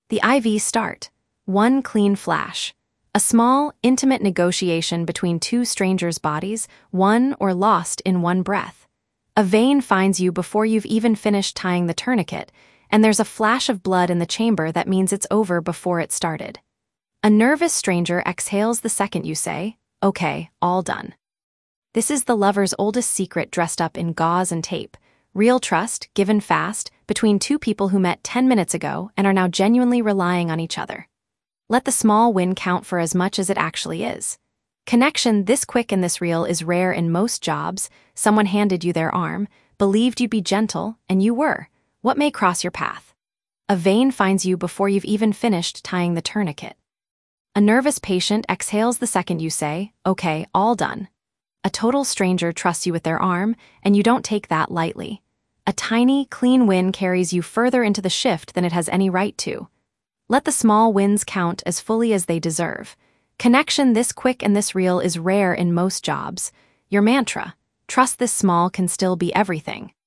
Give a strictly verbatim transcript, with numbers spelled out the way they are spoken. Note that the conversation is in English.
The I V start. One clean flash. A small, intimate negotiation between two strangers' bodies, won or lost in one breath. A vein finds you before you've even finished tying the tourniquet, and there's a flash of blood in the chamber that means it's over before it started. A nervous stranger exhales the second you say, "Okay, all done." This is the lover's oldest secret dressed up in gauze and tape. Real trust, given fast, between two people who met ten minutes ago and are now genuinely relying on each other. Let the small win count for as much as it actually is. Connection this quick and this real is rare in most jobs. Someone handed you their arm, believed you'd be gentle, and you were. What may cross your path? A vein finds you before you've even finished tying the tourniquet. A nervous patient exhales the second you say, "Okay, all done." A total stranger trusts you with their arm, and you don't take that lightly. A tiny, clean win carries you further into the shift than it has any right to. Let the small wins count as fully as they deserve. Connection this quick and this real is rare in most jobs. Your mantra, trust this small, can still be everything.